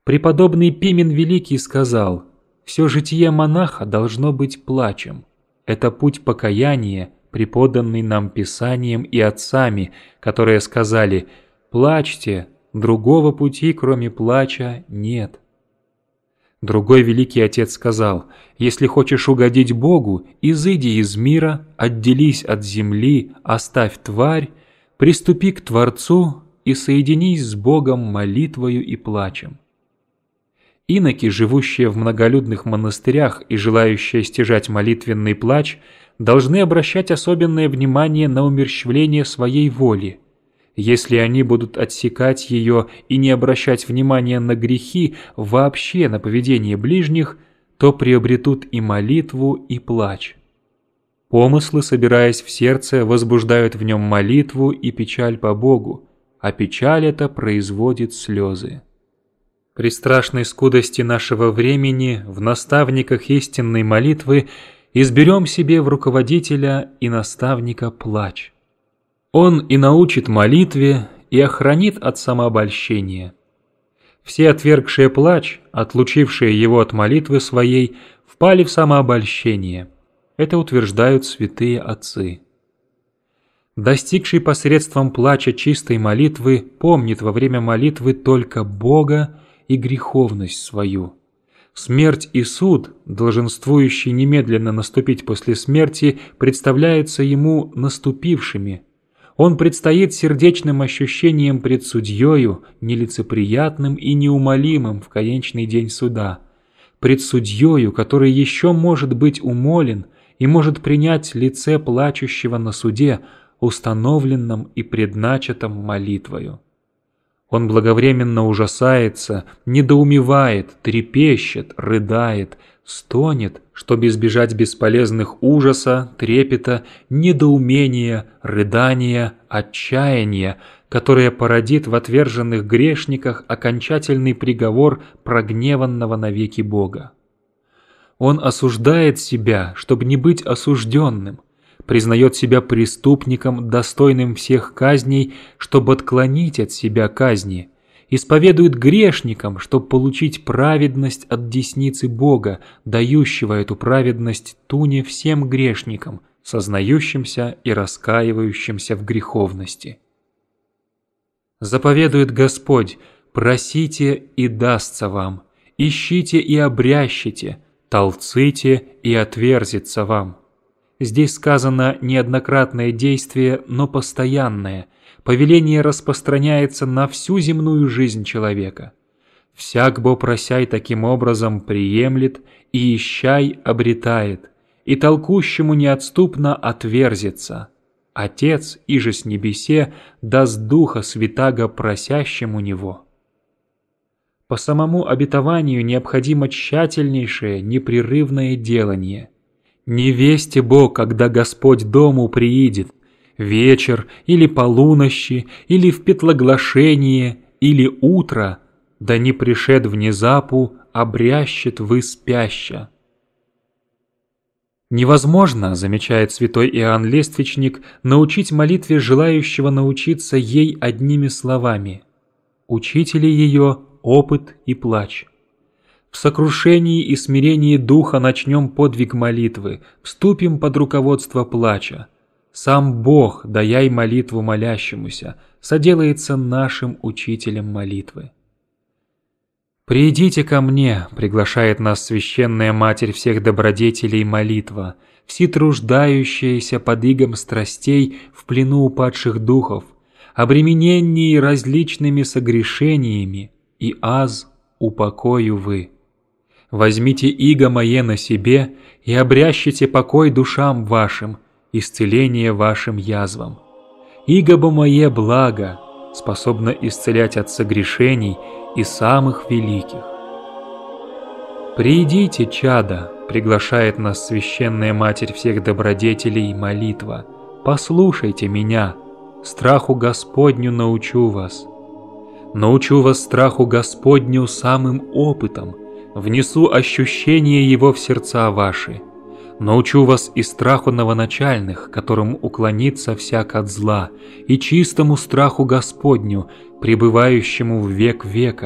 Преподобный Пимен Великий сказал: «Все житие монаха должно быть плачем. Это путь покаяния, преподанный нам Писанием и отцами, которые сказали: плачьте, другого пути, кроме плача, нет». Другой великий отец сказал: «Если хочешь угодить Богу, изыди из мира, отделись от земли, оставь тварь, приступи к Творцу и соединись с Богом молитвою и плачем». Иноки, живущие в многолюдных монастырях и желающие стяжать молитвенный плач, должны обращать особенное внимание на умерщвление своей воли. Если они будут отсекать ее и не обращать внимания на грехи, вообще на поведение ближних, то приобретут и молитву, и плач. Помыслы, собираясь в сердце, возбуждают в нем молитву и печаль по Богу, а печаль эта производит слезы. При страшной скудости нашего времени в наставниках истинной молитвы изберем себе в руководителя и наставника плач. Он и научит молитве, и охранит от самообольщения. Все отвергшие плач, отлучившие его от молитвы своей, впали в самообольщение. Это утверждают святые отцы. Достигший посредством плача чистой молитвы помнит во время молитвы только Бога и греховность свою. Смерть и суд, долженствующий немедленно наступить после смерти, представляются ему наступившими. Он предстоит сердечным ощущением пред судьею, нелицеприятным и неумолимым в конечный день суда, пред судьею, который еще может быть умолен и может принять лице плачущего на суде, установленном и предначатом молитвою. Он благовременно ужасается, недоумевает, трепещет, рыдает, стонет, чтобы избежать бесполезных ужаса, трепета, недоумения, рыдания, отчаяния, которое породит в отверженных грешниках окончательный приговор прогневанного навеки Бога. Он осуждает себя, чтобы не быть осужденным, признает себя преступником, достойным всех казней, чтобы отклонить от себя казни, исповедует грешникам, чтобы получить праведность от десницы Бога, дающего эту праведность туне всем грешникам, сознающимся и раскаивающимся в греховности. Заповедует Господь: «Просите, и дастся вам, ищите и обрящите, толците, и отверзится вам». Здесь сказано неоднократное действие, но постоянное. Повеление распространяется на всю земную жизнь человека. «Всяк бо просяй таким образом приемлет, и ищай обретает, и толкущему неотступно отверзится. Отец, иже с небесе, даст Духа Святаго просящему Него». По самому обетованию необходимо тщательнейшее, непрерывное делание. «Не весте Бог, когда Господь дому приидет, вечер, или полунощи, или в петлоглашение, или утро, да не пришед внезапу, обрящет вы спяща». Невозможно, замечает святой Иоанн Лествичник, научить молитве желающего научиться ей одними словами. Учители ее – опыт и плач. В сокрушении и смирении духа начнем подвиг молитвы, вступим под руководство плача. Сам Бог, даяй молитву молящемуся, соделается нашим учителем молитвы. «Придите ко мне», — приглашает нас священная Матерь всех добродетелей молитва, все труждающиеся под игом страстей в плену упадших духов, обремененные различными согрешениями, и аз упокою вы. Возьмите иго мое на себе и обрящите покой душам вашим, исцеление вашим язвам. Иго бо мое благо, способно исцелять от согрешений и самых великих. «Придите, чада», — приглашает нас священная Матерь всех добродетелей молитва, «послушайте меня, страху Господню научу вас. Научу вас страху Господню самым опытом, внесу ощущение Его в сердца ваши. Научу вас и страху новоначальных, которым уклонится всяк от зла, и чистому страху Господню, пребывающему в век века,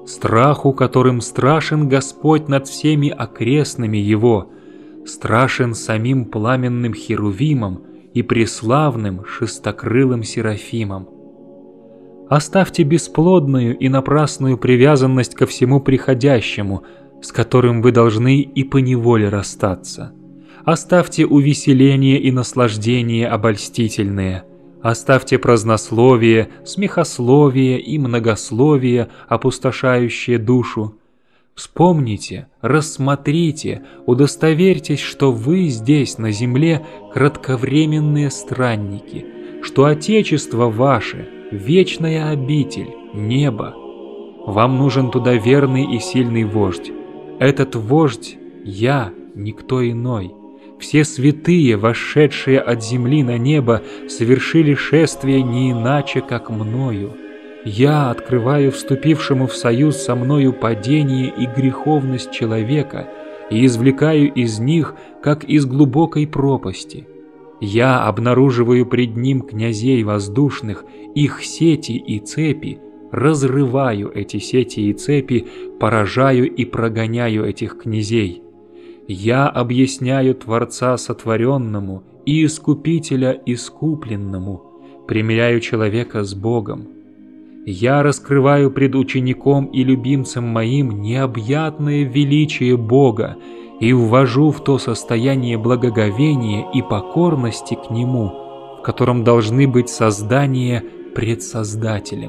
страху, которым страшен Господь над всеми окрестными Его, страшен самим пламенным Херувимом и преславным шестокрылым Серафимом. Оставьте бесплодную и напрасную привязанность ко всему приходящему, с которым вы должны и поневоле расстаться. Оставьте увеселение и наслаждение обольстительные. Оставьте празднословие, смехословие и многословие, опустошающее душу. Вспомните, рассмотрите, удостоверьтесь, что вы здесь, на земле, кратковременные странники, что Отечество ваше – вечная обитель, небо. Вам нужен туда верный и сильный вождь. Этот вождь – я, никто иной. Все святые, вошедшие от земли на небо, совершили шествие не иначе, как мною. Я открываю вступившему в союз со мною падение и греховность человека и извлекаю из них, как из глубокой пропасти. Я обнаруживаю пред ним князей воздушных, их сети и цепи, разрываю эти сети и цепи, поражаю и прогоняю этих князей. Я объясняю Творца сотворенному и Искупителя искупленному, примиряю человека с Богом. Я раскрываю пред учеником и любимцем моим необъятное величие Бога и ввожу в то состояние благоговения и покорности к Нему, в котором должны быть создания пред Создателем.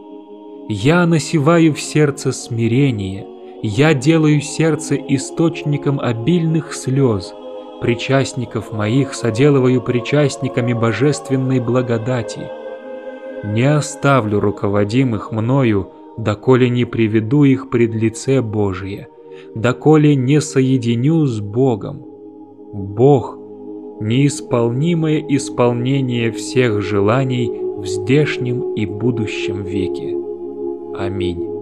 Я насеваю в сердце смирение, я делаю сердце источником обильных слез, причастников моих соделываю причастниками божественной благодати. Не оставлю руководимых мною, доколе не приведу их пред лице Божие, доколе не соединю с Богом. Бог – неисполнимое исполнение всех желаний в здешнем и будущем веке. Аминь.